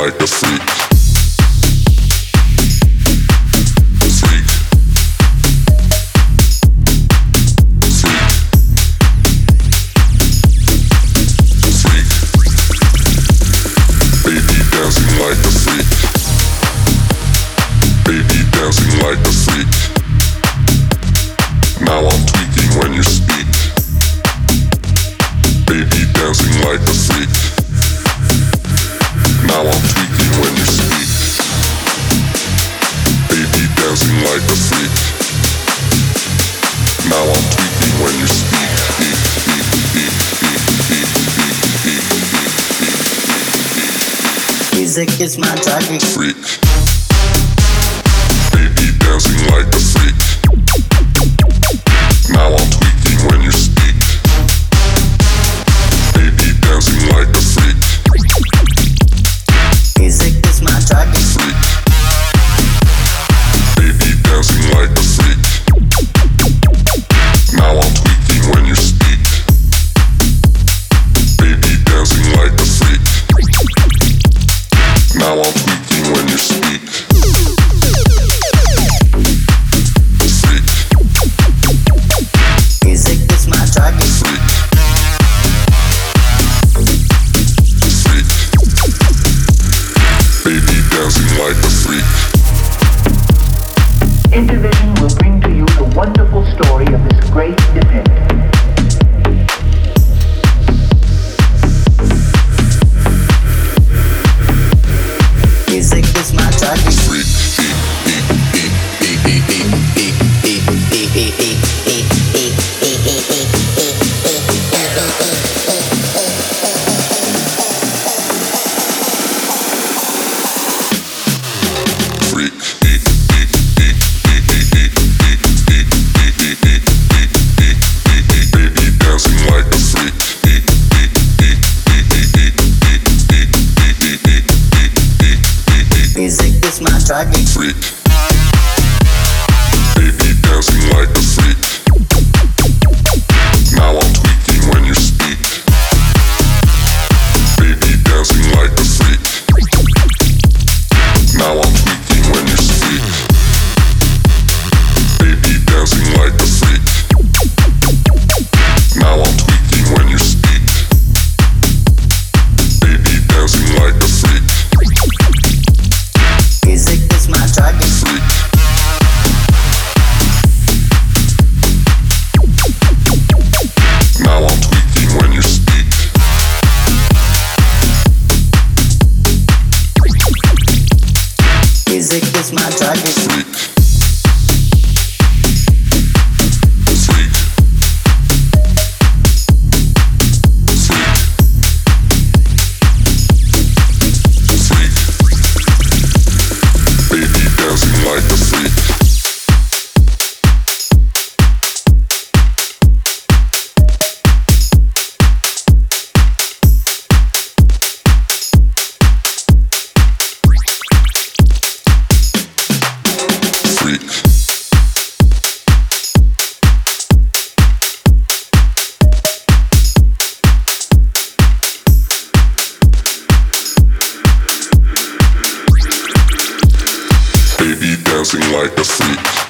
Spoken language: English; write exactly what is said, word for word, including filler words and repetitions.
like a freak. Like a freak. Now I'm tweaking when you speak. Baby dancing like a freak. Now I'm tweaking when you speak. Baby dancing like a freak. Now I'm tweaking when you speak. Music is my drug. Freak. Dancing like a freak. Now I'm tweaking when you speak. Baby dancing like a freak. Music is my drug. Freak. Baby dancing like a freak. Now I'm tweaking when you speak. Baby dancing like a freak. Now I'm tweaking when you speak. Like a freak. Intervision will bring to you the wonderful story of this great event. Music is my drug. Freak. Music is my drug. Freak. Baby dancing like a freak. Now I'm tweaking when you speak. Baby dancing like a freak. Now I'm tweaking when you speak. Baby dancing like a freak. Now I'm tweaking when you speak. Baby dancing like a freak. Music is my drug. Freak. Now I'm tweaking when you speak. Music is my drug. Freak. Like a freak. Baby dancing like a freak.